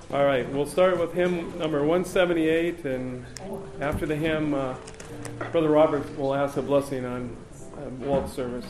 All right, we'll start with hymn number 178, and after the hymn, Brother Robert will ask a blessing on Walt's service.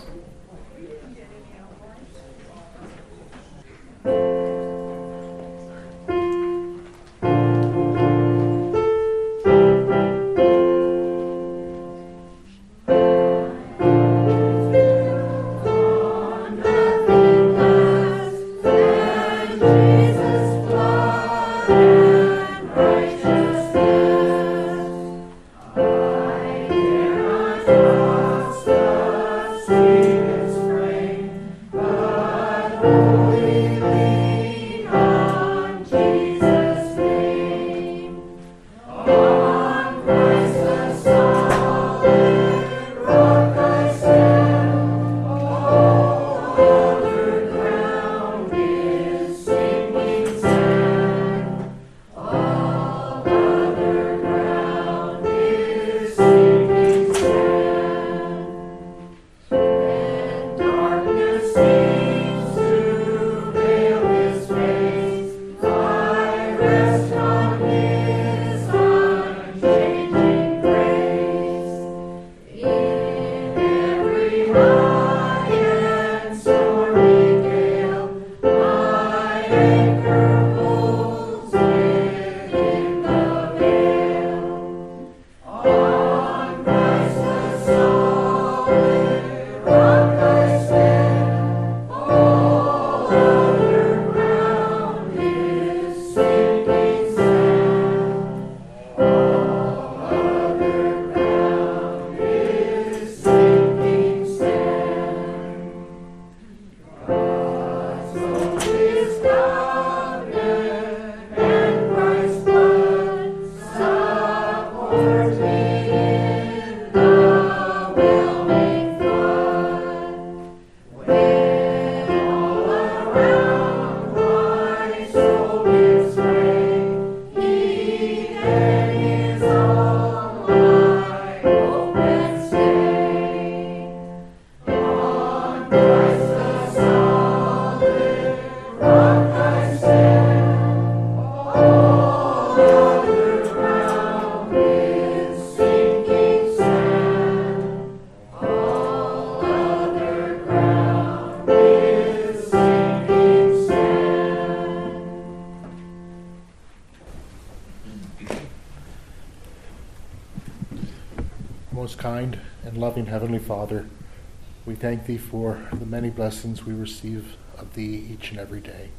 Most kind and loving Heavenly Father, we thank Thee for the many blessings we receive of Thee each and every day.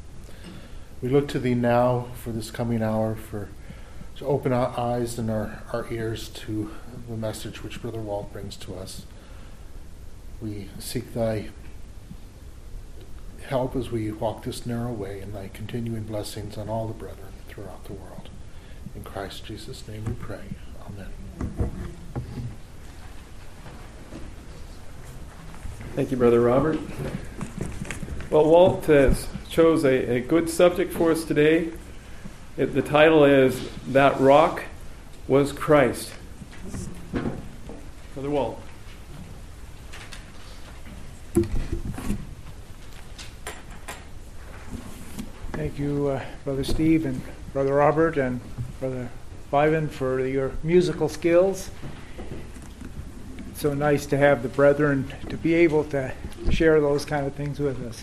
We look to Thee now for this coming hour, to open our eyes and our ears to the message which Brother Walt brings to us. We seek Thy help as we walk this narrow way, and Thy continuing blessings on all the brethren throughout the world. In Christ Jesus' name we pray. Amen. Thank you, Brother Robert. Well, Walt chose a good subject for us today. The title is That Rock Was Christ. Brother Walt. Thank you, Brother Steve and Brother Robert and Brother Ivan for your musical skills. It's so nice to have the brethren to be able to share those kind of things with us.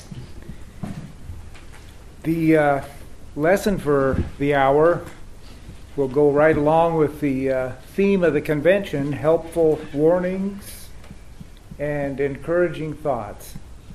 The lesson for the hour will go right along with the theme of the convention, helpful warnings and encouraging thoughts.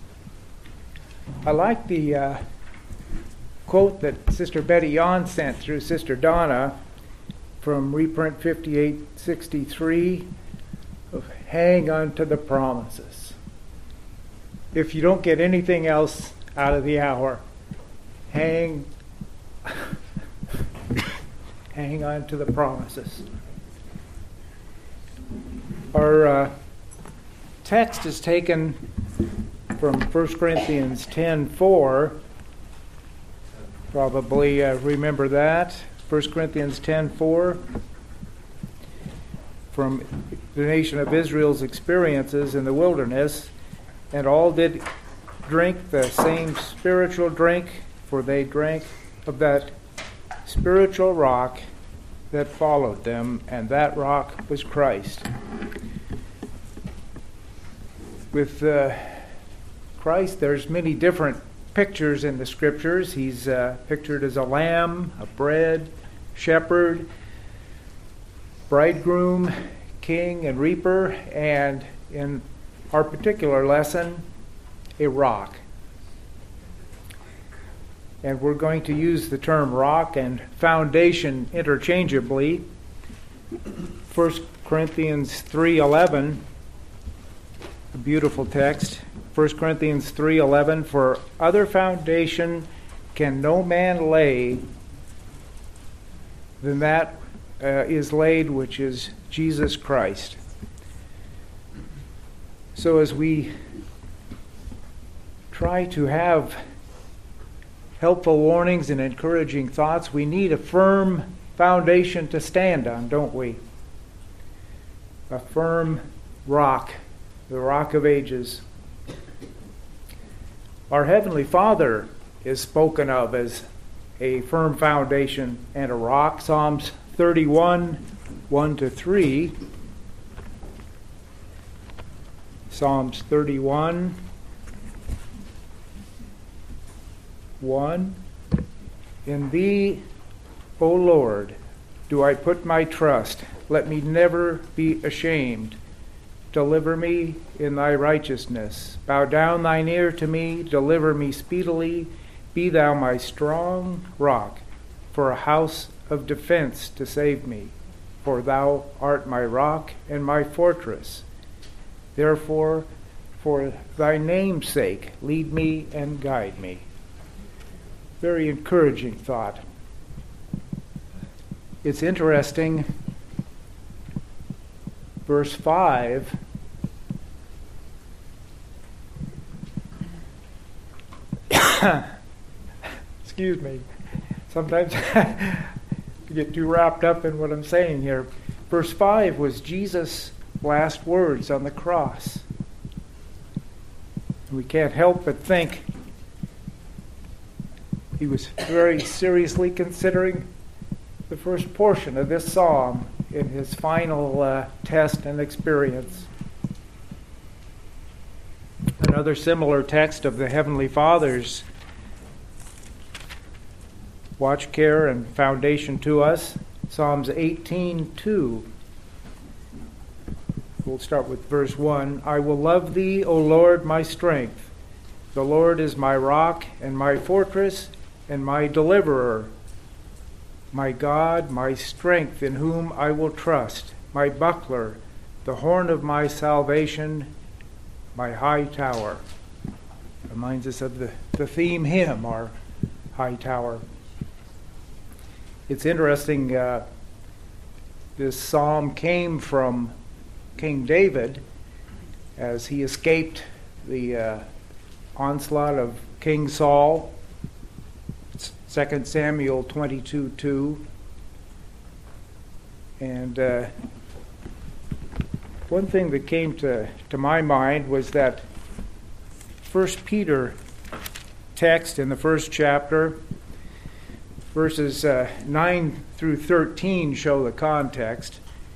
I like the quote that Sister Betty Yon sent through Sister Donna from reprint 5863 of hang on to the promises. If you don't get anything else out of the hour, hang on to the promises. Our text is taken from 1 Corinthians 10:4. Probably remember that. 1 Corinthians 10:4. From the nation of Israel's experiences in the wilderness, and all did drink the same spiritual drink, for they drank of that spiritual rock that followed them, and that rock was Christ. With Christ, there's many different pictures in the Scriptures. He's pictured as a lamb, a bread, shepherd, bridegroom, king, and reaper, and in our particular lesson, a rock. And we're going to use the term rock and foundation interchangeably. 1 Corinthians 3:11, a beautiful text. 1 Corinthians 3:11, for other foundation can no man lay than that is laid, which is Jesus Christ. So as we try to have helpful warnings and encouraging thoughts, we need a firm foundation to stand on, don't we? A firm rock, the rock of ages. Our Heavenly Father is spoken of as a firm foundation and a rock. Psalms 31, 1-3. Psalms 31, 1. In Thee, O Lord, do I put my trust. Let me never be ashamed. Deliver me in Thy righteousness. Bow down Thine ear to me. Deliver me speedily. Be Thou my strong rock, for a house of defense to save me. For Thou art my rock and my fortress. Therefore, for Thy name's sake, lead me and guide me. Very encouraging thought. It's interesting, verse 5, excuse me, sometimes I get too wrapped up in what I'm saying here. Verse 5 was Jesus' last words on the cross. We can't help but think he was very seriously considering the first portion of this psalm in his final test and experience. Another similar text of the Heavenly Father's watch, care, and foundation to us, Psalms 18:2. We'll start with verse 1. I will love Thee, O Lord, my strength. The Lord is my rock and my fortress and my deliverer. My God, my strength, in whom I will trust, my buckler, the horn of my salvation, my high tower. Reminds us of the theme hymn, our high tower. It's interesting, this psalm came from King David as he escaped the onslaught of King Saul. 2 Samuel 22:2. And one thing that came to my mind was that 1 Peter text in the first chapter, verses 9-13 show the context.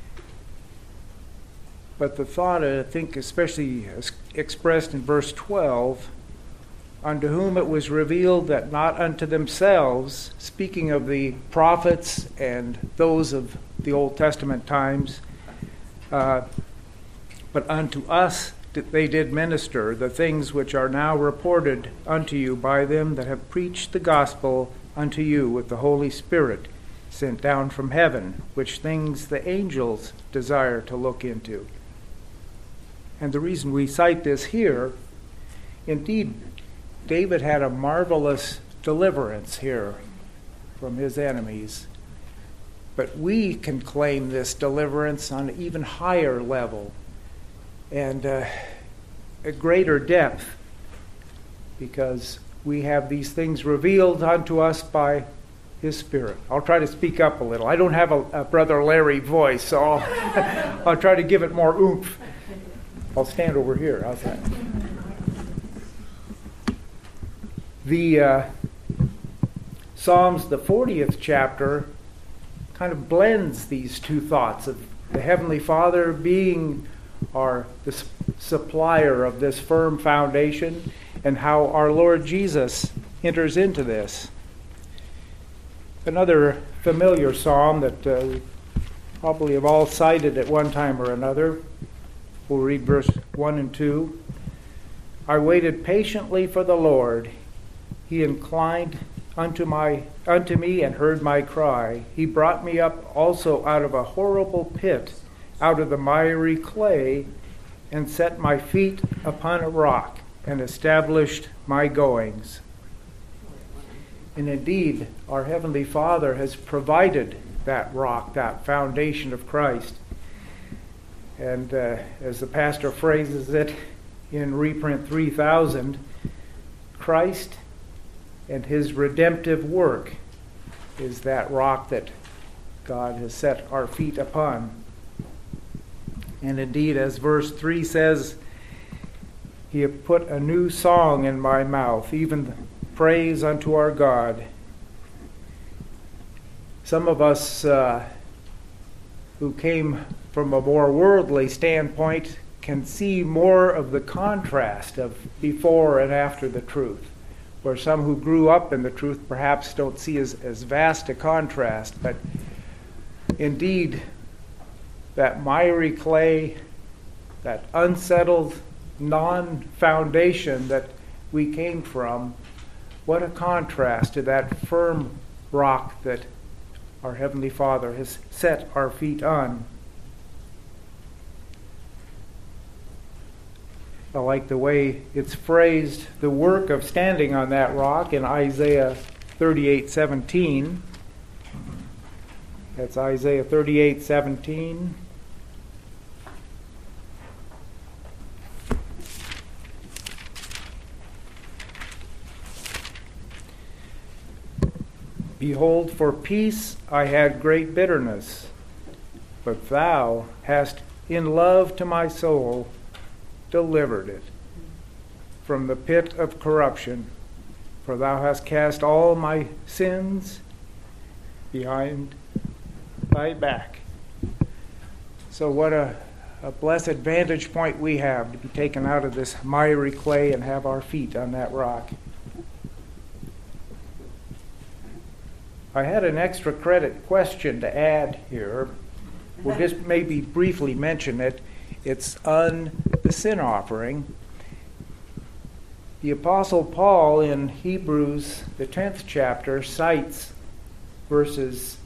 But the thought, I think, especially expressed in verse 12, unto whom it was revealed that not unto themselves, speaking of the prophets and those of the Old Testament times, but unto us they did minister the things which are now reported unto you by them that have preached the gospel unto you with the Holy Spirit sent down from heaven, which things the angels desire to look into. And the reason we cite this here, indeed, David had a marvelous deliverance here from his enemies. But we can claim this deliverance on an even higher level and a greater depth, because we have these things revealed unto us by His Spirit. I'll try to speak up a little. I don't have a Brother Larry voice, so I'll try to give it more oomph. I'll stand over here. How's that? Psalms, the 40th chapter, kind of blends these two thoughts of the Heavenly Father being the supplier of this firm foundation, and how our Lord Jesus enters into this. Another familiar psalm that we probably have all cited at one time or another. We'll read verse 1 and 2. I waited patiently for the Lord. He inclined unto me and heard my cry. He brought me up also out of a horrible pit, out of the miry clay, and set my feet upon a rock, and established my goings. And indeed, our Heavenly Father has provided that rock, that foundation of Christ. And as the pastor phrases it in reprint 3000, Christ and his redemptive work is that rock that God has set our feet upon. And indeed, as verse 3 says, he hath put a new song in my mouth, even praise unto our God. Some of us who came from a more worldly standpoint can see more of the contrast of before and after the truth, where some who grew up in the truth perhaps don't see as vast a contrast. But indeed, that miry clay, that unsettled non-foundation that we came from, what a contrast to that firm rock that our Heavenly Father has set our feet on. I like the way it's phrased, the work of standing on that rock, in Isaiah 38:17. That's Isaiah 38:17. Behold, for peace I had great bitterness, but thou hast in love to my soul delivered it from the pit of corruption. For thou hast cast all my sins behind thy back. So what a blessed vantage point we have to be taken out of this miry clay and have our feet on that rock. I had an extra credit question to add here. We'll just maybe briefly mention it. It's on the sin offering. The Apostle Paul in Hebrews, the 10th chapter, cites verses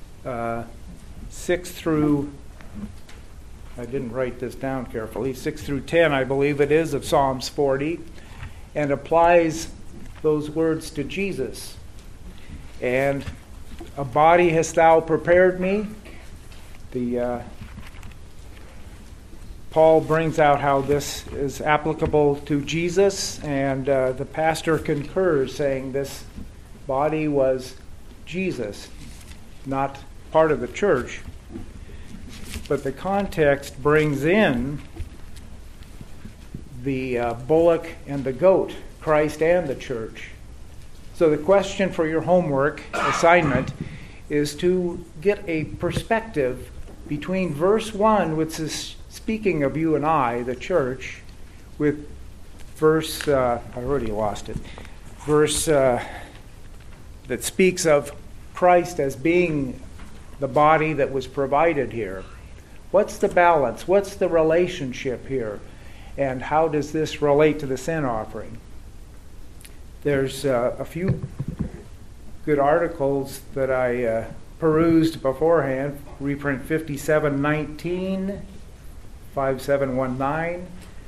6 through, I didn't write this down carefully, 6 through 10, I believe it is, of Psalms 40, and applies those words to Jesus. And a body hast thou prepared me. Paul brings out how this is applicable to Jesus, and the pastor concurs, saying this body was Jesus, not part of the church. But the context brings in the bullock and the goat, Christ and the church. So the question for your homework assignment is to get a perspective between verse 1, which is speaking of you and I, the church, with verse, I already lost it, verse that speaks of Christ as being the body that was provided here. What's the balance? What's the relationship here? And how does this relate to the sin offering? There's a few good articles that I perused beforehand. Reprint 5719, 5719,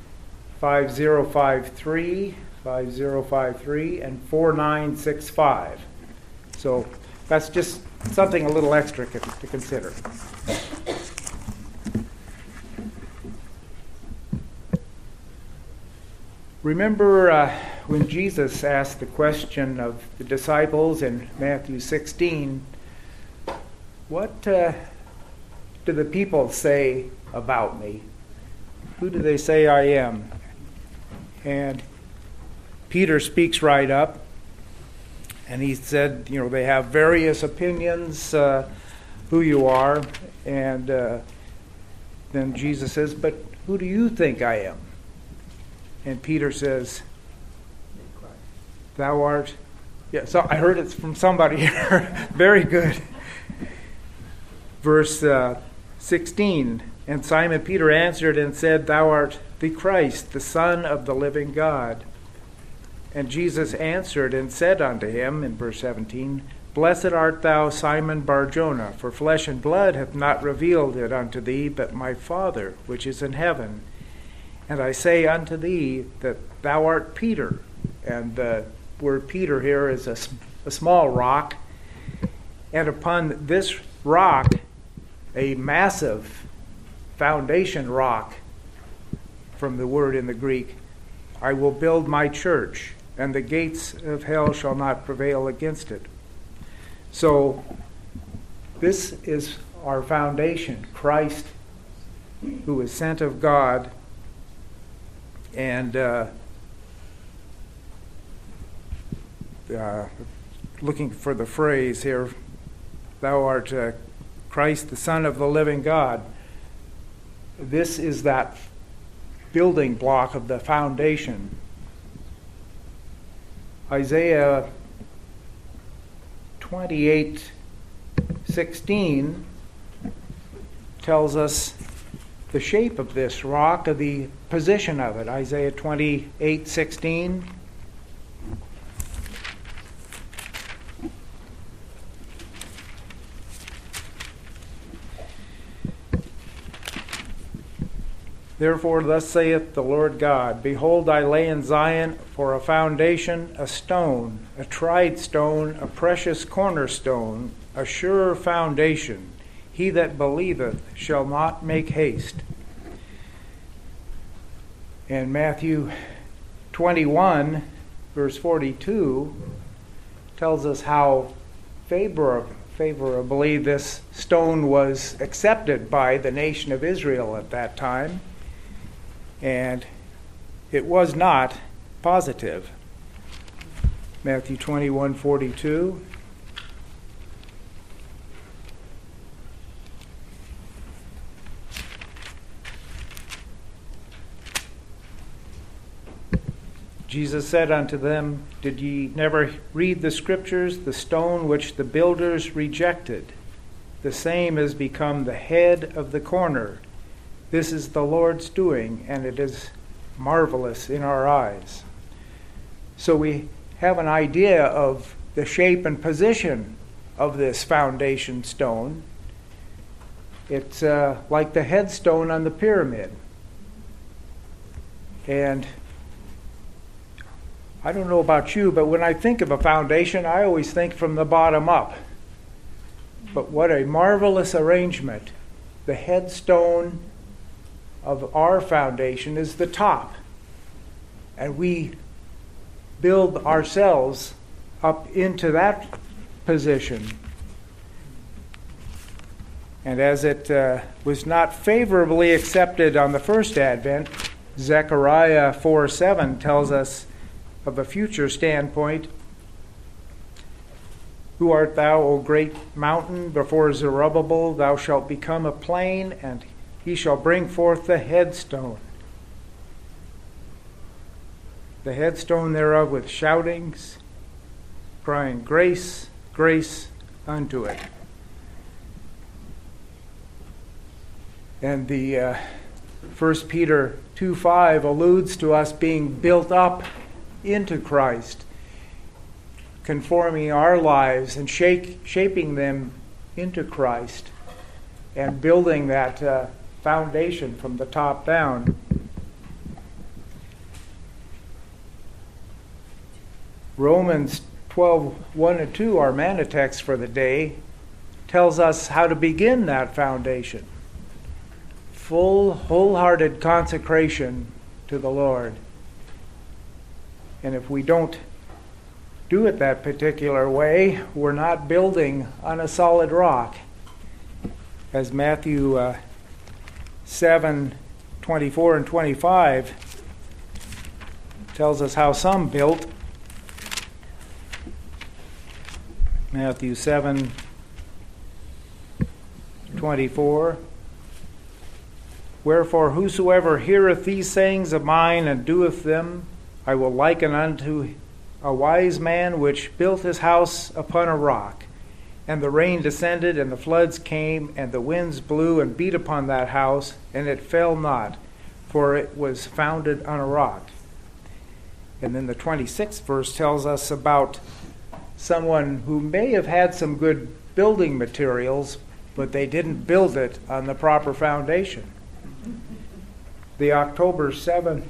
5053, 5053, and 4965. So that's just something a little extra to consider. Remember when Jesus asked the question of the disciples in Matthew 16, what do the people say about me? Who do they say I am? And Peter speaks right up And he said, they have various opinions who you are. And then Jesus says, but who do you think I am? And Peter says, thou art... Yeah, so I heard it from somebody here. Very good. Verse 16, and Simon Peter answered and said, thou art the Christ, the Son of the living God. And Jesus answered and said unto him, in verse 17, blessed art thou, Simon Bar-Jonah, for flesh and blood hath not revealed it unto thee, but my Father which is in heaven. And I say unto thee that thou art Peter. And the word Peter here is a small rock. And upon this rock, a massive foundation rock, from the word in the Greek, I will build my church, and the gates of hell shall not prevail against it. So this is our foundation, Christ, who is sent of God, and looking for the phrase here, thou art Christ, the Son of the living God. This is that building block of the foundation. Isaiah 28:16 tells us the shape of this rock, of the position of it. Isaiah 28:16. Therefore, thus saith the Lord God, behold, I lay in Zion for a foundation a stone, a tried stone, a precious cornerstone, a sure foundation. He that believeth shall not make haste. And Matthew 21, verse 42, tells us how favorably this stone was accepted by the nation of Israel at that time. And it was not positive. Matthew 21:42. Jesus said unto them, did ye never read the scriptures? The stone which the builders rejected, the same is become the head of the corner. This is the Lord's doing, and it is marvelous in our eyes. So we have an idea of the shape and position of this foundation stone. It's like the headstone on the pyramid. And I don't know about you, but when I think of a foundation, I always think from the bottom up. But what a marvelous arrangement. The headstone of our foundation is the top. And we build ourselves up into that position. And as it was not favorably accepted on the first advent, Zechariah 4:7 tells us of a future standpoint, who art thou, O great mountain? Before Zerubbabel thou shalt become a plain, and he shall bring forth the headstone. The headstone thereof with shoutings, crying, grace, grace unto it. And the 1 Peter 2:5 alludes to us being built up into Christ, conforming our lives and shaping them into Christ, and building that foundation from the top down. Romans 12:1-2, our manna text for the day, tells us how to begin that foundation. Full, wholehearted consecration to the Lord. And if we don't do it that particular way, we're not building on a solid rock. As Matthew 7:24 and 25 tells us how some built. Matthew 7:24. Wherefore whosoever heareth these sayings of mine and doeth them, I will liken unto a wise man which built his house upon a rock. And the rain descended, and the floods came, and the winds blew and beat upon that house, and it fell not, for it was founded on a rock. And then the 26th verse tells us about someone who may have had some good building materials, but they didn't build it on the proper foundation. The October 7th,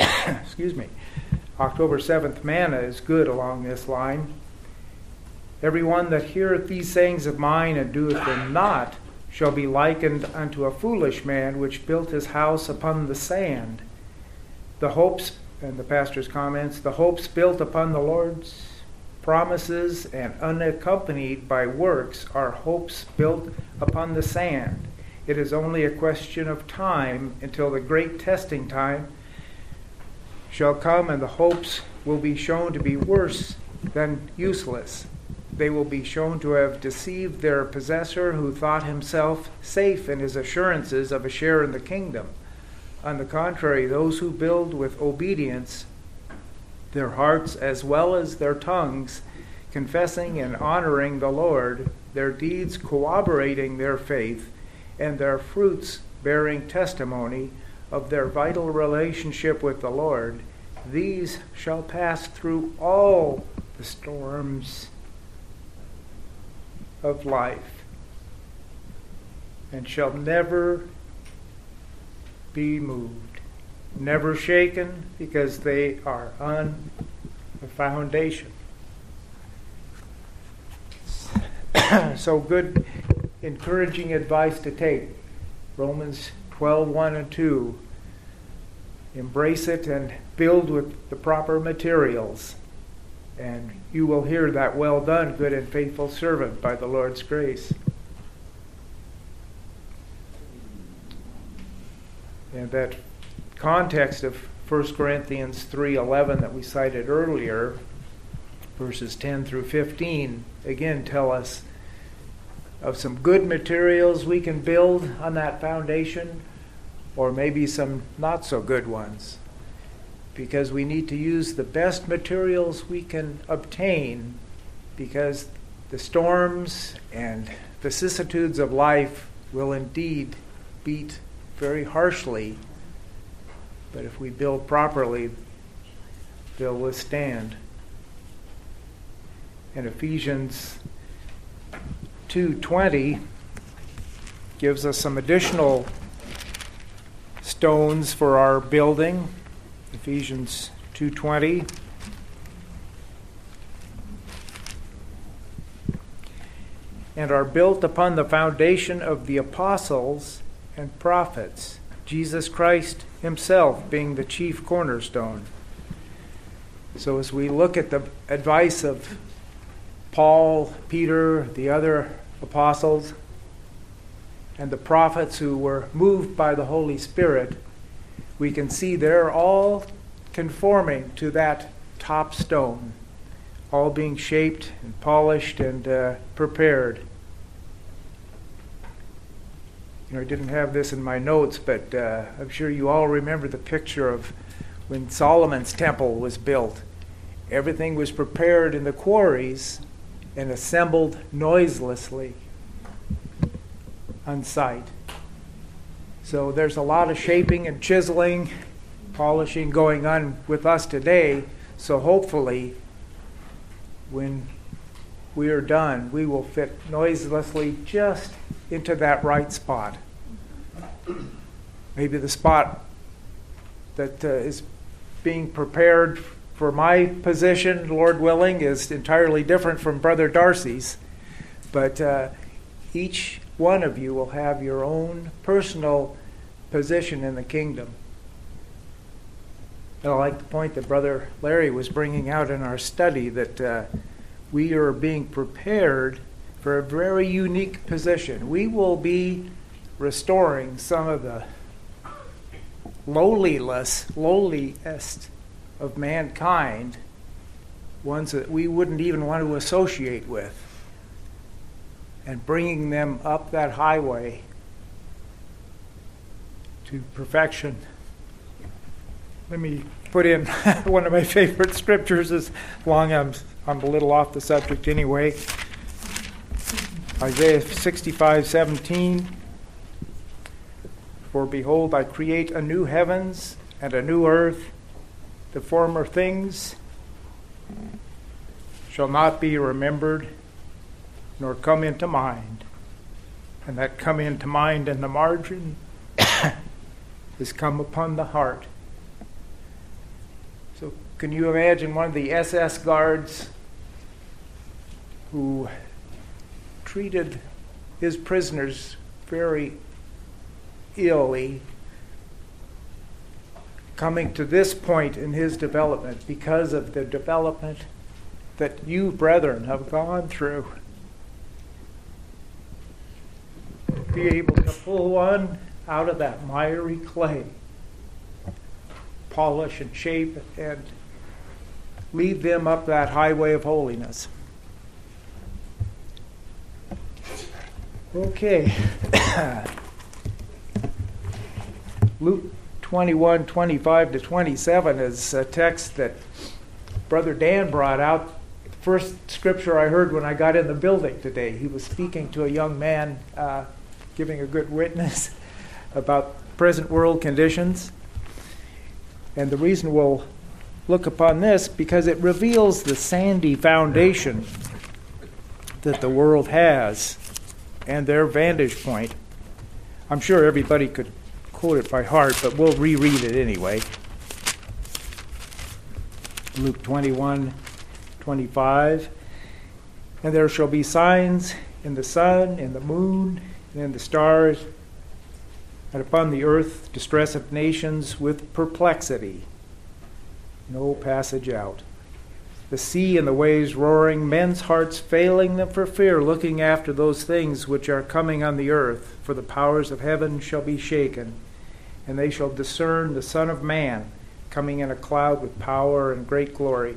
October 7th manna is good along this line. Everyone that heareth these sayings of mine and doeth them not shall be likened unto a foolish man which built his house upon the sand. The hopes, and the pastor's comments, the hopes built upon the Lord's promises and unaccompanied by works are hopes built upon the sand. It is only a question of time until the great testing time shall come, and the hopes will be shown to be worse than useless. They will be shown to have deceived their possessor, who thought himself safe in his assurances of a share in the kingdom. On the contrary, those who build with obedience, their hearts as well as their tongues, confessing and honoring the Lord, their deeds corroborating their faith, and their fruits bearing testimony of their vital relationship with the Lord, these shall pass through all the storms of life and shall never be moved, never shaken, because they are on the foundation. So good, encouraging advice to take. Romans 12:1 and 2. Embrace it and build with the proper materials, and you will hear that well done, good and faithful servant, by the Lord's grace. And that context of 1 Corinthians 3:11 that we cited earlier, verses 10 through 15, again tell us of some good materials we can build on that foundation, or maybe some not so good ones, because we need to use the best materials we can obtain, because the storms and vicissitudes of life will indeed beat very harshly, but if we build properly, they'll withstand. And Ephesians 2:20 gives us some additional stones for our building. Ephesians 2:20. And are built upon the foundation of the apostles and prophets, Jesus Christ himself being the chief cornerstone. So as we look at the advice of Paul, Peter, the other apostles, and the prophets who were moved by the Holy Spirit, we can see they're all conforming to that top stone, all being shaped and polished and prepared. You know, I didn't have this in my notes, but I'm sure you all remember the picture of when Solomon's temple was built. Everything was prepared in the quarries and assembled noiselessly on site. So there's a lot of shaping and chiseling, polishing going on with us today. So hopefully, when we are done, we will fit noiselessly just into that right spot. Maybe the spot that is being prepared for my position, Lord willing, is entirely different from Brother Darcy's. But each one of you will have your own personal position in the kingdom. And I like the point that Brother Larry was bringing out in our study, that we are being prepared for a very unique position. We will be restoring some of the lowliest of mankind, ones that we wouldn't even want to associate with. and bringing them up that highway to perfection. Let me put in one of my favorite scriptures, as long as I'm a little off the subject anyway. Isaiah 65:17. For behold, I create a new heavens and a new earth. The former things shall not be remembered, nor come into mind. And that come into mind in the margin is come upon the heart. So can you imagine one of the SS guards who treated his prisoners very illy, coming to this point in his development because of the development that you, brethren, have gone through? Be able to pull one out of that miry clay, polish and shape, and lead them up that highway of holiness. Okay. Luke 21:25-27 is a text that Brother Dan brought out. The first scripture I heard when I got in the building today. He was speaking to a young man, giving a good witness about present world conditions. And the reason we'll look upon this, because it reveals the sandy foundation that the world has and their vantage point. I'm sure everybody could quote it by heart, but we'll reread it anyway. Luke 21:25. And there shall be signs in the sun, in the moon, and in the stars, and upon the earth distress of nations with perplexity. No passage out. The sea and the waves roaring, men's hearts failing them for fear, looking after those things which are coming on the earth. For the powers of heaven shall be shaken, and they shall discern the Son of Man coming in a cloud with power and great glory.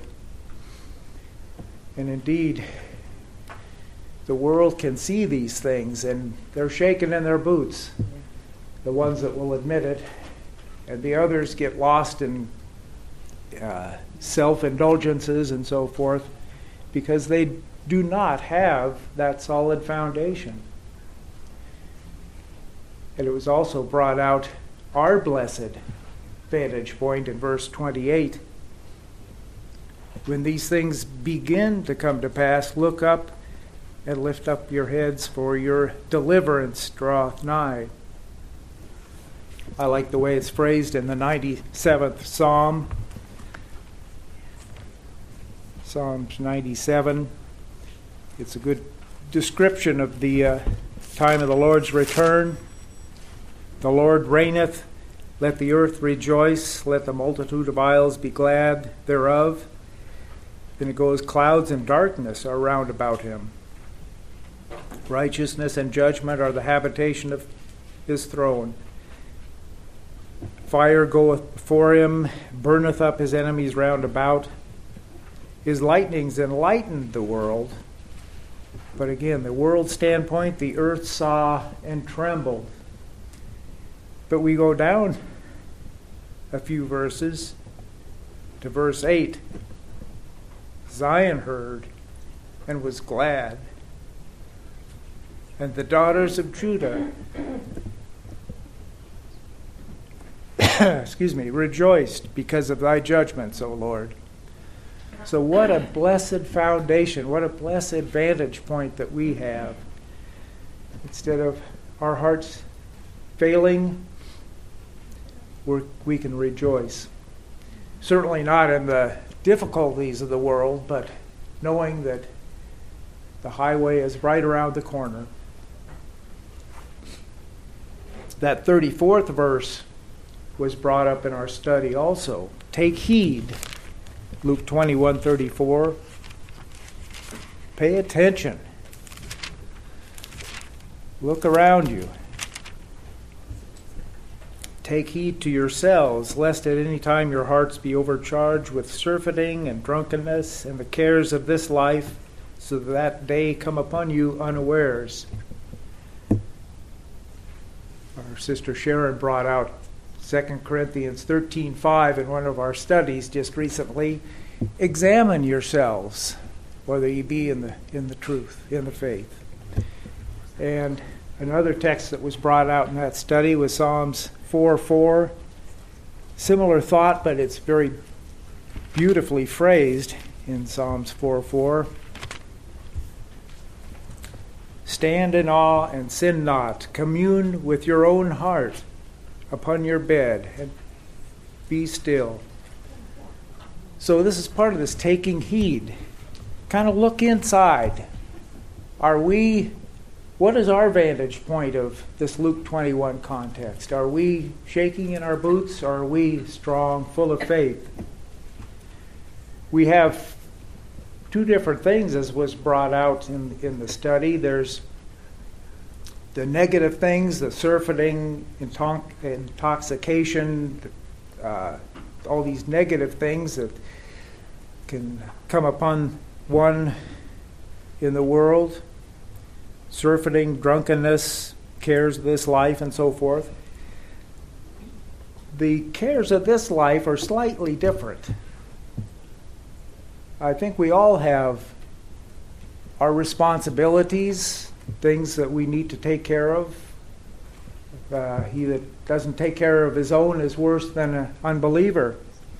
And indeed, the world can see these things, and they're shaken in their boots, the ones that will admit it, and the others get lost in self-indulgences and so forth, because they do not have that solid foundation. And it was also brought out our blessed vantage point in verse 28. When these things begin to come to pass, look up and lift up your heads, for your deliverance draweth nigh. I like the way it's phrased in the 97th Psalm. Psalms 97. It's a good description of the time of the Lord's return. The Lord reigneth, let the earth rejoice, let the multitude of isles be glad thereof. Then it goes, clouds and darkness are round about him. Righteousness and judgment are the habitation of his throne. Fire goeth before him, burneth up his enemies round about. His lightnings enlightened the world. But again, the world standpoint, the earth saw and trembled. But we go down a few verses to verse 8. Zion heard and was glad, and the daughters of Judah rejoiced because of thy judgments, O Lord. So what a blessed foundation, what a blessed vantage point that we have. Instead of our hearts failing, we can rejoice. Certainly not in the difficulties of the world, but knowing that the highway is right around the corner. That 34th verse was brought up in our study also. Take heed, Luke 21:34. Pay attention. Look around you. Take heed to yourselves, lest at any time your hearts be overcharged with surfeiting and drunkenness and the cares of this life, so that day come upon you unawares. Our sister Sharon brought out 2 Corinthians 13:5 in one of our studies just recently. Examine yourselves, whether you be in the truth, in the faith. And another text that was brought out in that study was Psalms 4:4. Similar thought, but it's very beautifully phrased in Psalms 4:4. Stand in awe and sin not. Commune with your own heart upon your bed and be still. So this is part of this taking heed. Kind of look inside. What is our vantage point of this Luke 21 context? Are we shaking in our boots, or are we strong, full of faith? We have two different things, as was brought out in the study. There's the negative things, the surfeiting, intoxication, all these negative things that can come upon one in the world. Surfeiting, drunkenness, cares of this life, and so forth. The cares of this life are slightly different. I think we all have our responsibilities, things that we need to take care of. He that doesn't take care of his own is worse than an unbeliever.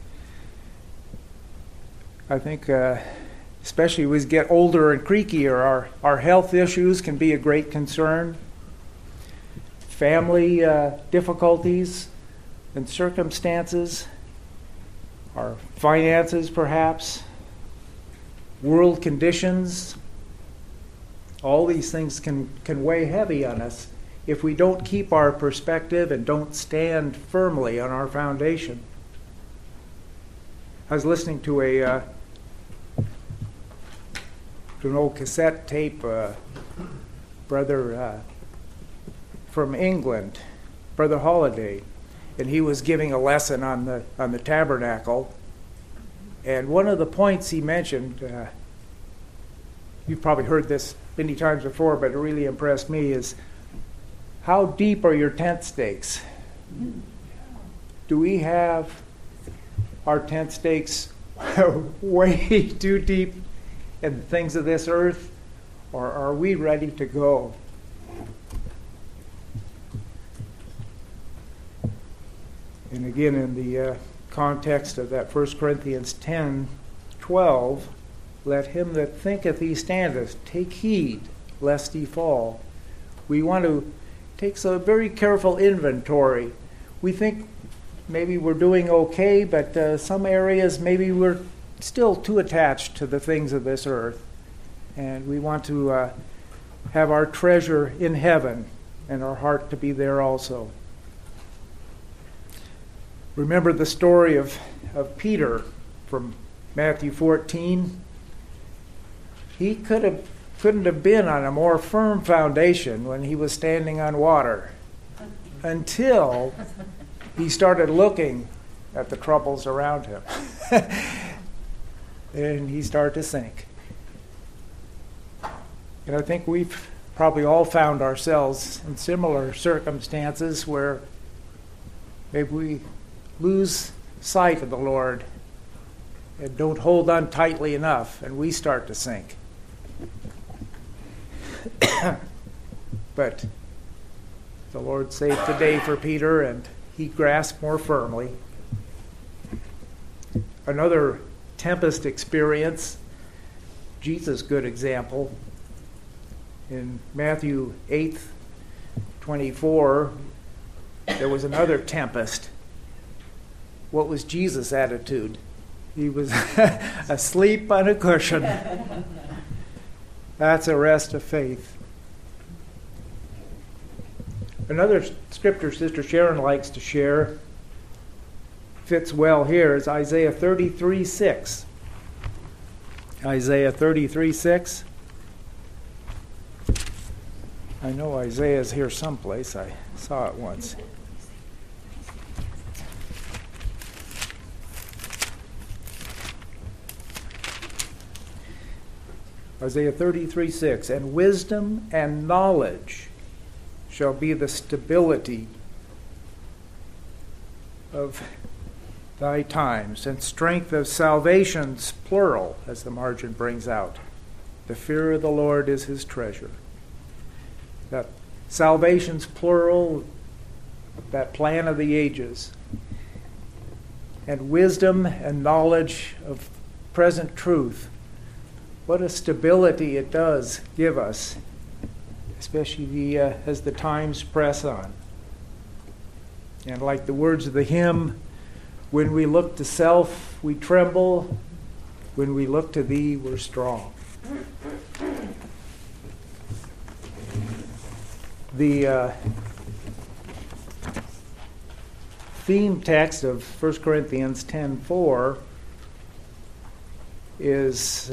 I think especially as we get older and creakier, our health issues can be a great concern. Family difficulties and circumstances, our finances perhaps, world conditions, all these things can weigh heavy on us if we don't keep our perspective and don't stand firmly on our foundation. I was listening to an old cassette tape, brother from England, Brother Holiday, and he was giving a lesson on the tabernacle. And one of the points he mentioned, you've probably heard this many times before, but it really impressed me, is how deep are your tent stakes? Do we have our tent stakes way too deep in the things of this earth, or are we ready to go? And again, in the context of that 1 Corinthians 10:12, let him that thinketh he standeth take heed lest he fall. We want to take a very careful inventory. We think maybe we're doing okay, but some areas maybe we're still too attached to the things of this earth. And we want to have our treasure in heaven and our heart to be there also. Remember the story of Peter from Matthew 14. He couldn't have been on a more firm foundation when he was standing on water until he started looking at the troubles around him. And he started to sink. And I think we've probably all found ourselves in similar circumstances where maybe we lose sight of the Lord and don't hold on tightly enough, and we start to sink. But the Lord saved the day for Peter, and he grasped more firmly. Another tempest experience, Jesus' good example. In Matthew 8:24, there was another tempest. What was Jesus' attitude? He was asleep on a cushion. That's a rest of faith. Another scripture Sister Sharon likes to share, fits well here, is Isaiah 33:6. Isaiah 33:6. I know Isaiah's here someplace. I saw it once. Isaiah 33:6, and wisdom and knowledge shall be the stability of thy times, and strength of salvations, plural, as the margin brings out. The fear of the Lord is his treasure. That salvations, plural, that plan of the ages. And wisdom and knowledge of present truth. What a stability it does give us, especially as the times press on. And like the words of the hymn, when we look to self, we tremble. When we look to thee, we're strong. The theme text of 1 Corinthians 10:4 is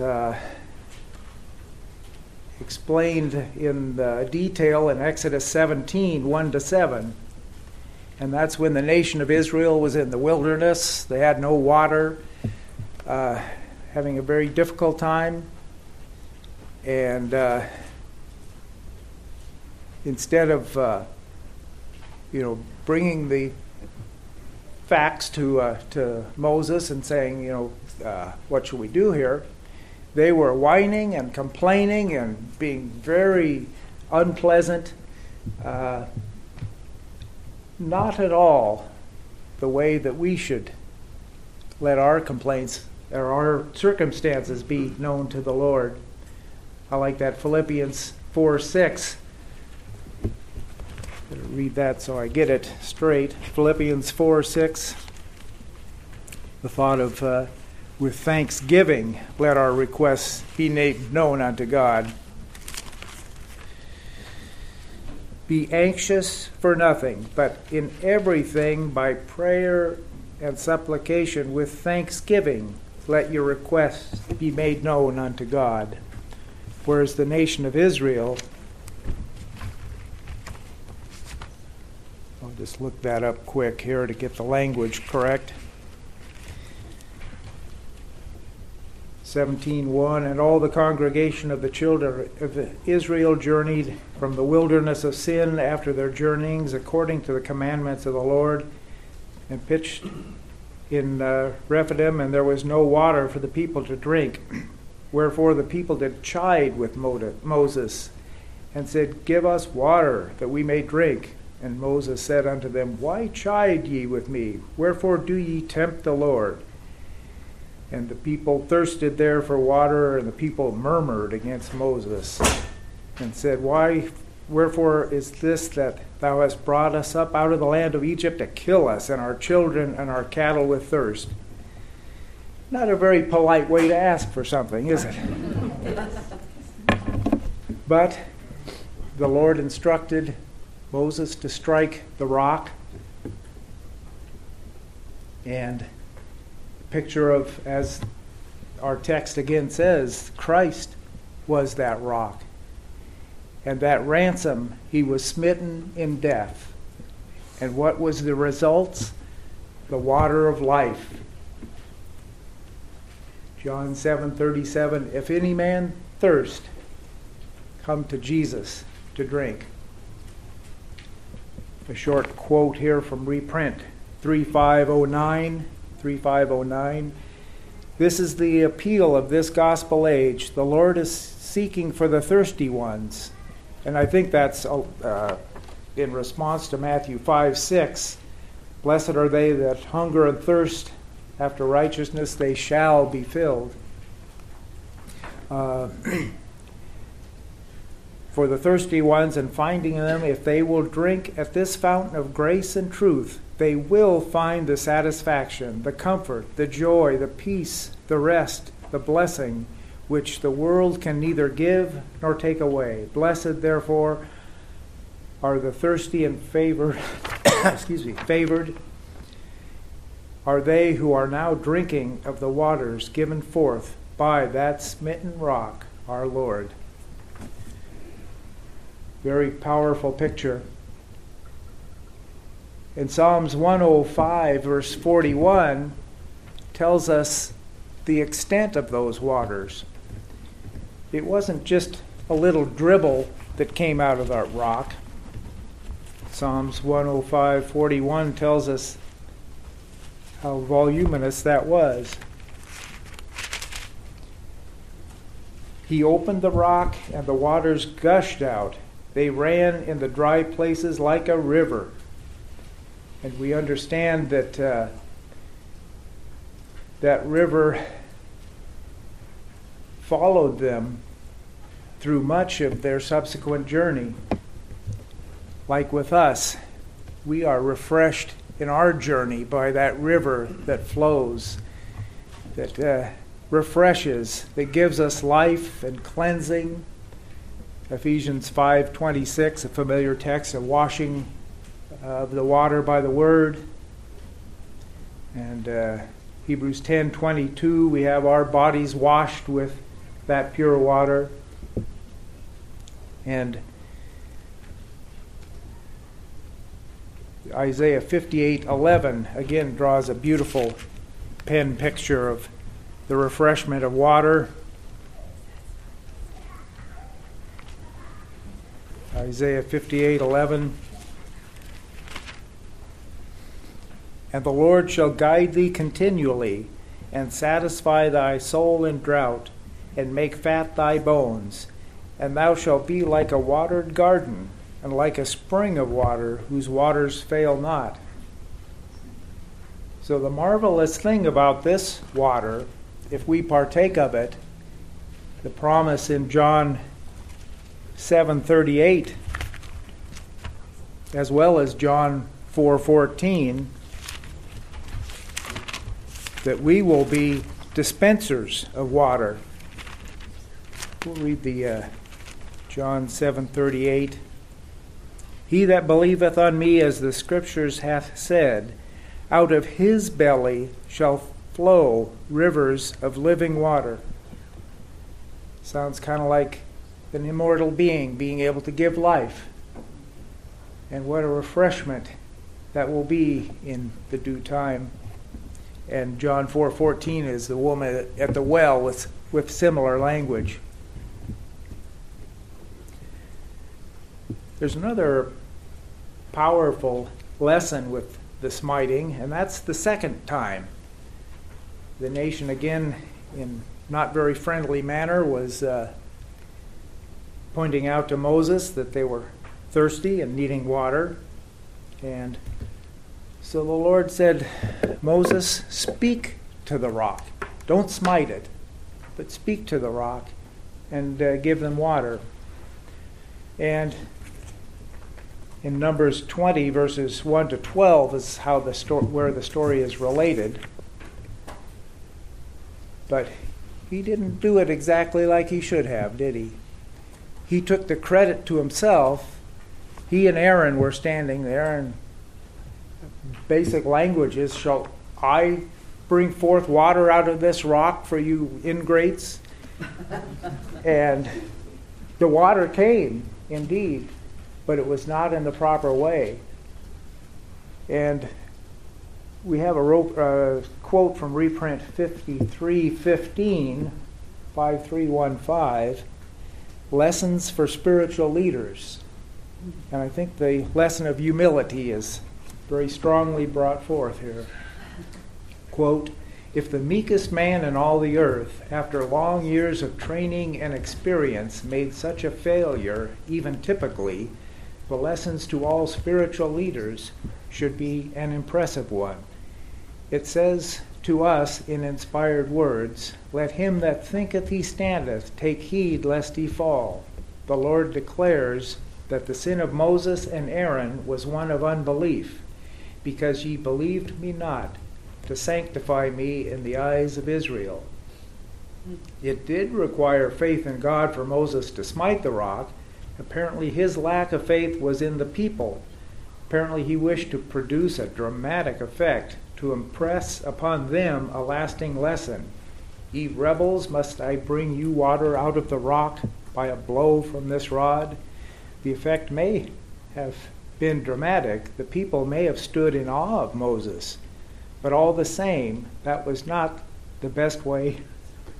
explained in detail in Exodus 17:1-7. And that's when the nation of Israel was in the wilderness. They had no water, having a very difficult time. And instead of bringing the facts to Moses and saying, what should we do here? They were whining and complaining and being very unpleasant. Not at all the way that we should let our complaints or our circumstances be known to the Lord. I like that Philippians 4:6. Better read that so I get it straight. Philippians 4:6. The thought of with thanksgiving let our requests be made known unto God. Be anxious for nothing, but in everything by prayer and supplication with thanksgiving let your requests be made known unto God. Whereas the nation of Israel, I'll just look that up quick here to get the language correct. 17:1, and all the congregation of the children of Israel journeyed from the wilderness of sin after their journeyings according to the commandments of the Lord, and pitched in Rephidim, and there was no water for the people to drink. Wherefore the people did chide with Moses, and said, Give us water, that we may drink. And Moses said unto them, Why chide ye with me? Wherefore do ye tempt the Lord? And the people thirsted there for water, and the people murmured against Moses, and said, Wherefore is this that thou hast brought us up out of the land of Egypt to kill us and our children and our cattle with thirst? Not a very polite way to ask for something, is it? But the Lord instructed Moses to strike the rock, and picture of, as our text again says, Christ was that rock. And that ransom, he was smitten in death. And what was the results? The water of life. John 7:37, if any man thirst, come to Jesus to drink. A short quote here from reprint, 3509. This is the appeal of this gospel age. The Lord is seeking for the thirsty ones. And I think that's in response to Matthew 5:6. Blessed are they that hunger and thirst after righteousness, they shall be filled. For the thirsty ones, and finding them, if they will drink at this fountain of grace and truth, they will find the satisfaction, the comfort, the joy, the peace, the rest, the blessing, which the world can neither give nor take away. Blessed, therefore, are the thirsty and favored, favored are they who are now drinking of the waters given forth by that smitten rock, our Lord. Very powerful picture. In Psalms 105, verse 41, tells us the extent of those waters. it wasn't just a little dribble that came out of that rock. Psalms 105:41 tells us how voluminous that was. He opened the rock, and the waters gushed out. They ran in the dry places like a river. And we understand that that river followed them through much of their subsequent journey. Like with us, we are refreshed in our journey by that river that flows, that refreshes, that gives us life and cleansing. Ephesians 5:26, a familiar text, a washing of the water by the word. And Hebrews 10:22, we have our bodies washed with that pure water. And Isaiah 58:11 again draws a beautiful pen picture of the refreshment of water. Isaiah 58:11. And the Lord shall guide thee continually, and satisfy thy soul in drought, and make fat thy bones. And thou shalt be like a watered garden, and like a spring of water, whose waters fail not. So the marvelous thing about this water, if we partake of it, the promise in John 7:38, as well as John 4:14, that we will be dispensers of water. We'll read the John 7:38. He that believeth on me, as the Scriptures hath said, out of his belly shall flow rivers of living water. Sounds kind of like an immortal being able to give life. And what a refreshment that will be in the due time. And John 4:14 is the woman at the well with similar language. There's another powerful lesson with the smiting, and that's the second time. The nation, again, in not very friendly manner, was pointing out to Moses that they were thirsty and needing water. And so the Lord said, Moses, speak to the rock. Don't smite it, but speak to the rock and give them water. And in Numbers 20, verses 1 to 12, is how where the story is related. But he didn't do it exactly like he should have, did he? He took the credit to himself. He and Aaron were standing there, and basic languages, shall I bring forth water out of this rock for you ingrates? And the water came, indeed, but it was not in the proper way. And we have a quote from reprint 5315, 5315, Lessons for Spiritual Leaders. And I think the lesson of humility is very strongly brought forth here. Quote, if the meekest man in all the earth, after long years of training and experience, made such a failure, even typically, the lessons to all spiritual leaders should be an impressive one. It says to us in inspired words, let him that thinketh he standeth take heed lest he fall. The Lord declares that the sin of Moses and Aaron was one of unbelief, because ye believed me not, to sanctify me in the eyes of Israel. It did require faith in God for Moses to smite the rock. Apparently his lack of faith was in the people. Apparently he wished to produce a dramatic effect, to impress upon them a lasting lesson. Ye rebels, must I bring you water out of the rock by a blow from this rod? The effect may have been dramatic. The people may have stood in awe of Moses. But all the same, that was not the best way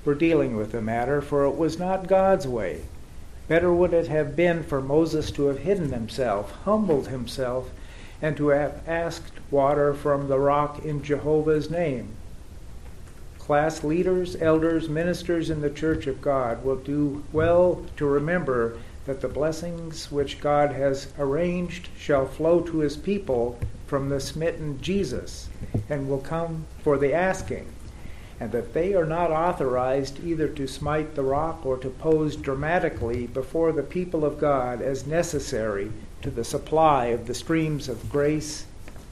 for dealing with the matter, for it was not God's way. Better would it have been for Moses to have hidden himself, humbled himself, and to have asked water from the rock in Jehovah's name. Class leaders, elders, ministers in the church of God will do well to remember that the blessings which God has arranged shall flow to his people from the smitten Jesus, and will come for the asking, and that they are not authorized either to smite the rock or to pose dramatically before the people of God as necessary to the supply of the streams of grace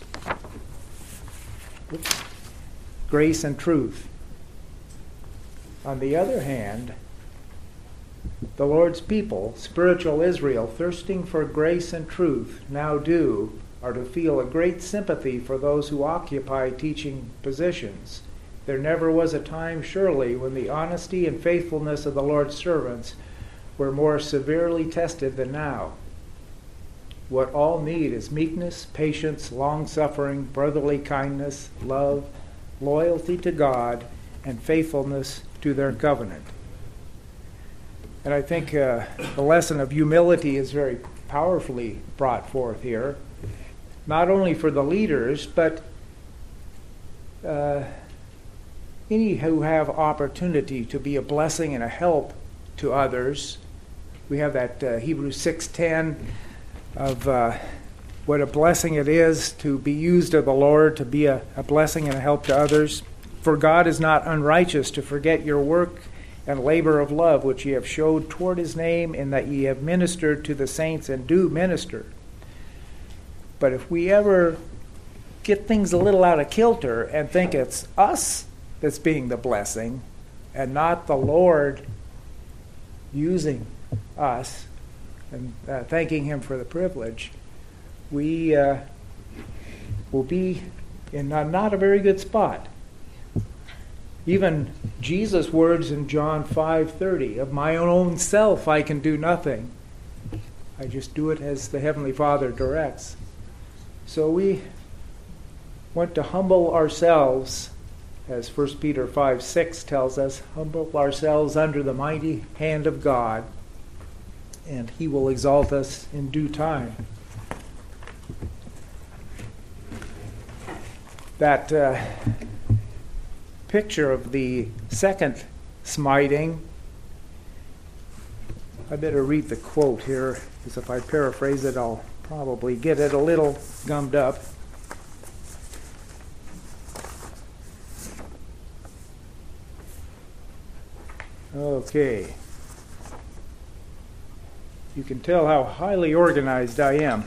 and truth. On the other hand, the Lord's people, spiritual Israel, thirsting for grace and truth, now are to feel a great sympathy for those who occupy teaching positions. There never was a time, surely, when the honesty and faithfulness of the Lord's servants were more severely tested than now. What all need is meekness, patience, long-suffering, brotherly kindness, love, loyalty to God, and faithfulness to their covenant. And I think the lesson of humility is very powerfully brought forth here, not only for the leaders, but any who have opportunity to be a blessing and a help to others. We have that Hebrews 6:10 of what a blessing it is to be used of the Lord, to be a blessing and a help to others. For God is not unrighteous to forget your work and labor of love, which ye have showed toward his name, in that ye have ministered to the saints and do minister. But if we ever get things a little out of kilter and think it's us that's being the blessing and not the Lord using us and thanking him for the privilege, we will be in not a very good spot. Even Jesus' words in John 5:30, of my own self I can do nothing. I just do it as the Heavenly Father directs. So we want to humble ourselves, as 1 Peter 5:6 tells us, humble ourselves under the mighty hand of God, and he will exalt us in due time. That picture of the second smiting, I better read the quote here, because if I paraphrase it, I'll probably get it a little gummed up. Okay. You can tell how highly organized I am.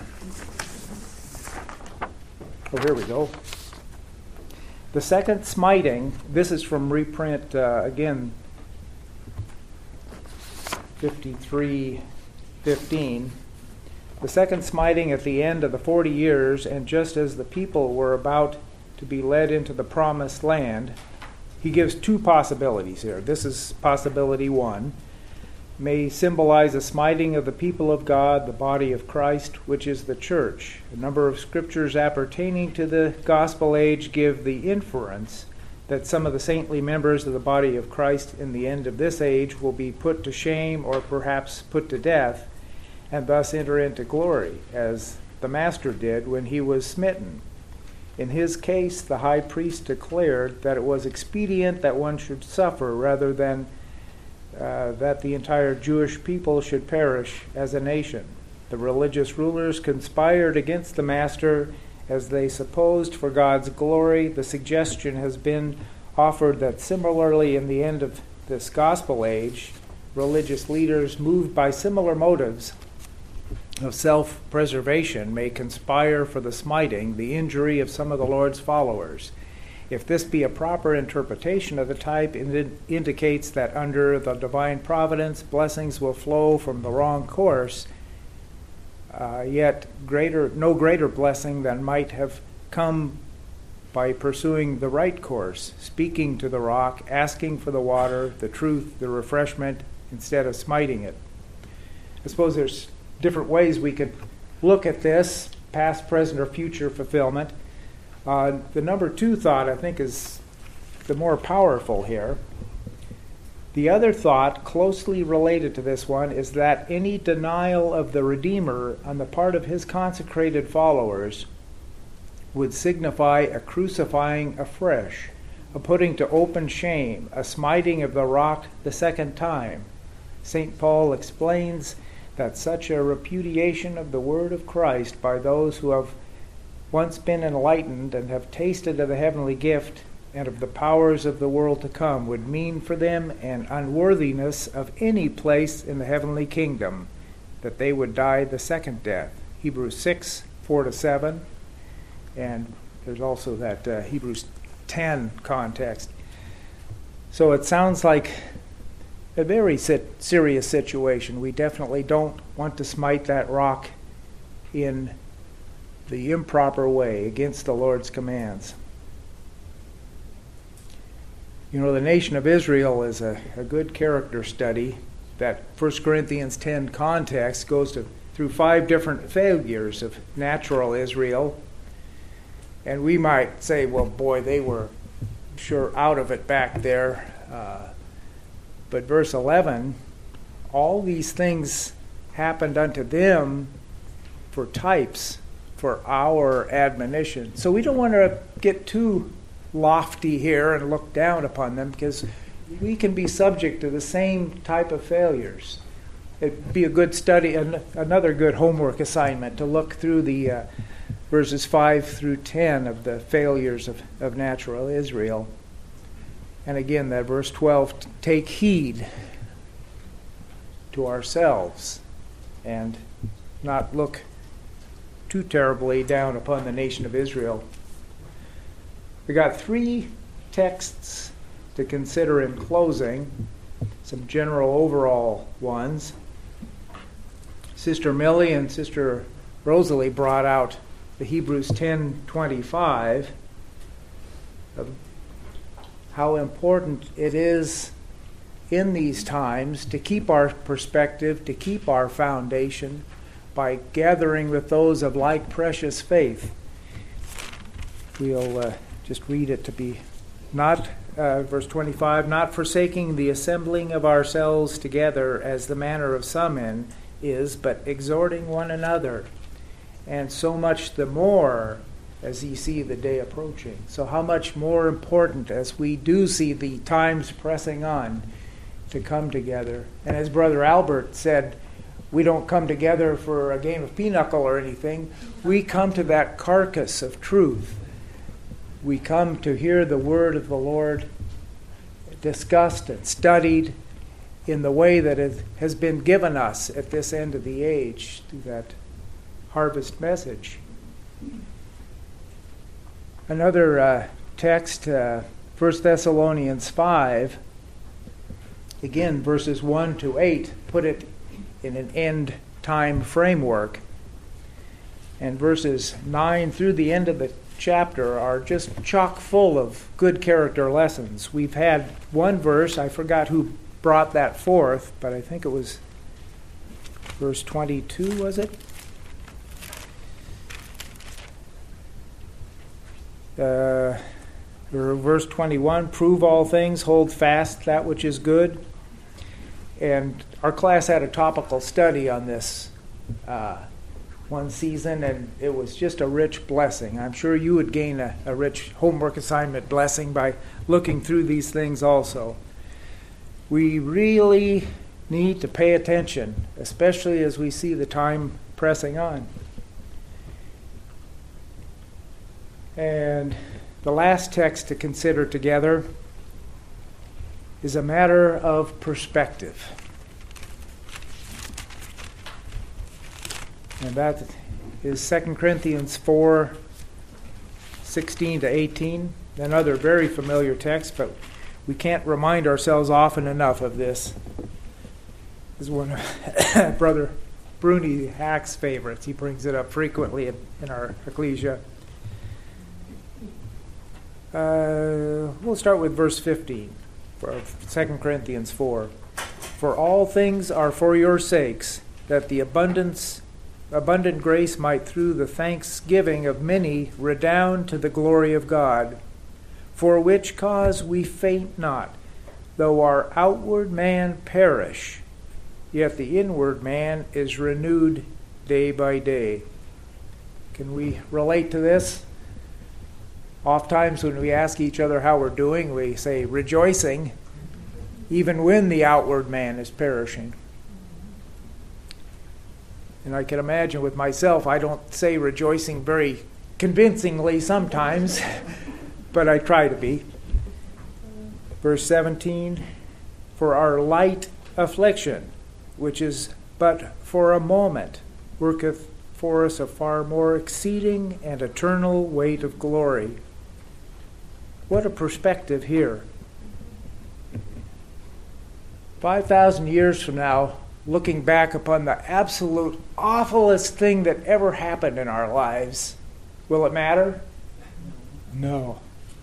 Oh, here we go. The second smiting, this is from reprint, again, 53:15. The second smiting at the end of the 40 years, and just as the people were about to be led into the promised land, he gives two possibilities here. This is possibility one. May symbolize a smiting of the people of God, the body of Christ, which is the church. A number of scriptures appertaining to the gospel age give the inference that some of the saintly members of the body of Christ in the end of this age will be put to shame or perhaps put to death, and thus enter into glory, as the Master did when he was smitten. In his case, the high priest declared that it was expedient that one should suffer rather than that the entire Jewish people should perish as a nation. The religious rulers conspired against the Master, as they supposed, for God's glory. The suggestion has been offered that similarly in the end of this gospel age, religious leaders moved by similar motives of self-preservation may conspire for the smiting, the injury of some of the Lord's followers. If this be a proper interpretation of the type, it indicates that under the divine providence, blessings will flow from the wrong course, yet no greater blessing than might have come by pursuing the right course, speaking to the rock, asking for the water, the truth, the refreshment, instead of smiting it. I suppose there's different ways we could look at this, past, present, or future fulfillment. The number two thought, I think, is the more powerful here. The other thought closely related to this one is that any denial of the Redeemer on the part of his consecrated followers would signify a crucifying afresh, a putting to open shame, a smiting of the rock the second time. St. Paul explains that such a repudiation of the word of Christ by those who have once been enlightened and have tasted of the heavenly gift and of the powers of the world to come would mean for them an unworthiness of any place in the heavenly kingdom, that they would die the second death. Hebrews 6, 4-7, and there's also that Hebrews 10 context. So it sounds like a very serious situation. We definitely don't want to smite that rock in the improper way against the Lord's commands. You know, the nation of Israel is a good character study. That 1 Corinthians 10 context goes through 5 different failures of natural Israel. And we might say, well, boy, they were sure out of it back there. But verse 11, all these things happened unto them for types, for our admonition. So we don't want to get too lofty here and look down upon them, because we can be subject to the same type of failures. It'd be a good study, and another good homework assignment, to look through the verses 5 through 10 of the failures of natural Israel. And again, that verse 12, take heed to ourselves and not look too terribly down upon the nation of Israel. We got 3 texts to consider in closing, some general overall ones. Sister Millie and Sister Rosalie brought out the Hebrews 10:25 of how important it is in these times to keep our perspective, to keep our foundation by gathering with those of like precious faith. We'll just read it to be not, verse 25, not forsaking the assembling of ourselves together as the manner of some men is, but exhorting one another, and so much the more as ye see the day approaching. So how much more important as we do see the times pressing on to come together. And as Brother Albert said, we don't come together for a game of pinochle or anything. We come to that carcass of truth. We come to hear the word of the Lord discussed and studied in the way that it has been given us at this end of the age through that harvest message. Another text, 1 Thessalonians 5, again, verses 1-8, put it in an end time framework. And verses 9 through the end of the chapter are just chock full of good character lessons. We've had one verse, I forgot who brought that forth, but I think it was verse 22, was it? Or verse 21, prove all things, hold fast that which is good. And our class had a topical study on this one season, and it was just a rich blessing. I'm sure you would gain a rich homework assignment blessing by looking through these things also. We really need to pay attention, especially as we see the time pressing on. And the last text to consider together is a matter of perspective. And that is 2 Corinthians 4, 16-18. Another very familiar text, but we can't remind ourselves often enough of this. This is one of Brother Bruni Hack's favorites. He brings it up frequently in our ecclesia. We'll start with verse 15 of 2 Corinthians 4. For all things are for your sakes, that the abundant grace might through the thanksgiving of many redound to the glory of God. For which cause we faint not, Though our outward man perish, yet the inward man is renewed day by day. Can we relate to this? Oftentimes when we ask each other how we're doing, we say rejoicing, even when the outward man is perishing. And I can imagine with myself, I don't say rejoicing very convincingly sometimes, but I try to be. Verse 17, for our light affliction, which is but for a moment, worketh for us a far more exceeding and eternal weight of glory. What a perspective here. 5,000 years from now, looking back upon the absolute awfulest thing that ever happened in our lives, will it matter? No.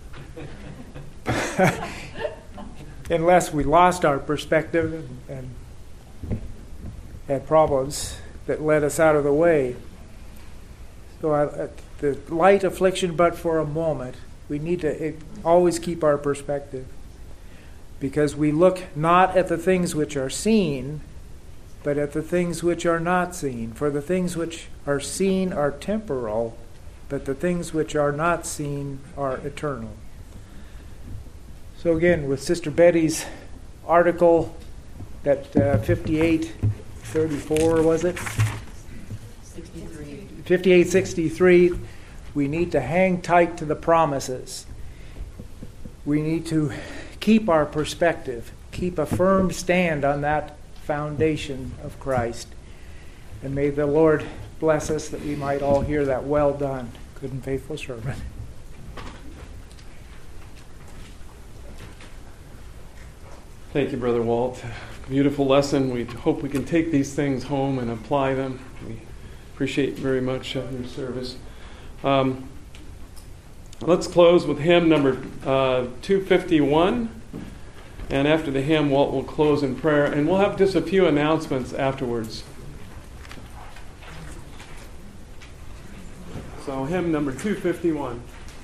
Unless we lost our perspective and had problems that led us out of the way. So the light affliction, but for a moment, we need to always keep our perspective. Because we look not at the things which are seen, but at the things which are not seen. For the things which are seen are temporal, but the things which are not seen are eternal. So again, with Sister Betty's article, that 58:34, was it? 58:63, we need to hang tight to the promises. We need to keep our perspective, keep a firm stand on that foundation of Christ. And may the Lord bless us that we might all hear that well done, good and faithful servant. Thank you, Brother Walt. Beautiful lesson. We hope we can take these things home and apply them. We appreciate very much your service. Let's close with hymn number 251. And after the hymn, Walt will close in prayer. And we'll have just a few announcements afterwards. So hymn number 251.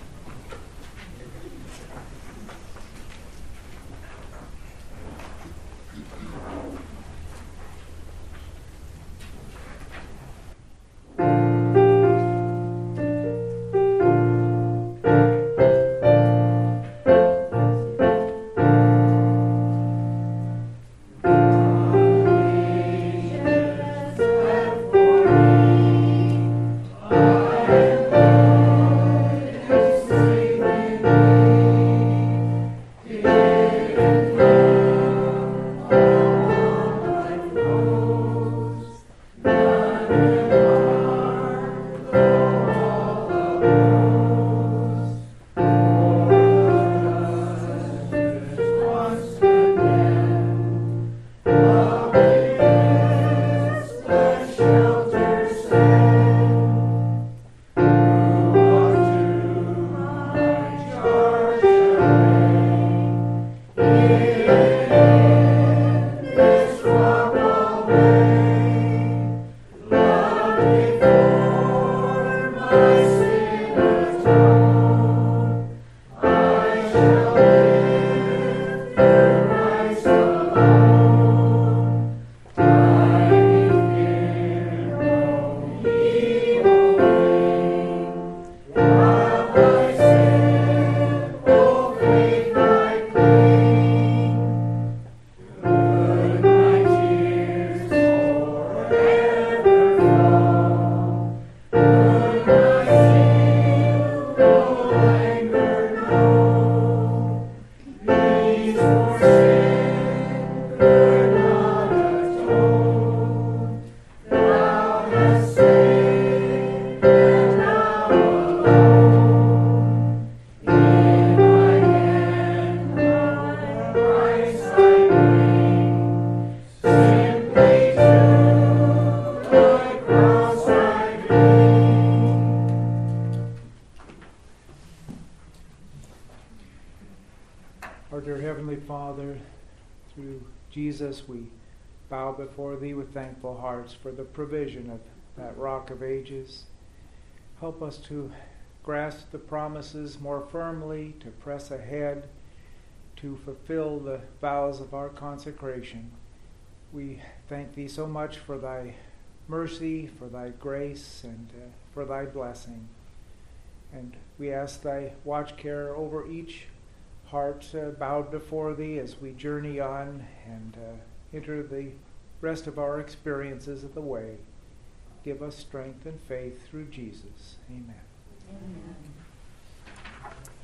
Our dear Heavenly Father, through Jesus, we bow before Thee with thankful hearts for the provision of that Rock of Ages. Help us to grasp the promises more firmly, to press ahead, to fulfill the vows of our consecration. We thank thee so much for thy mercy, for thy grace, and for thy blessing. And we ask thy watch care over each heart bowed before thee as we journey on and enter the rest of our experiences of the way. Give us strength and faith through Jesus. Amen. Amen.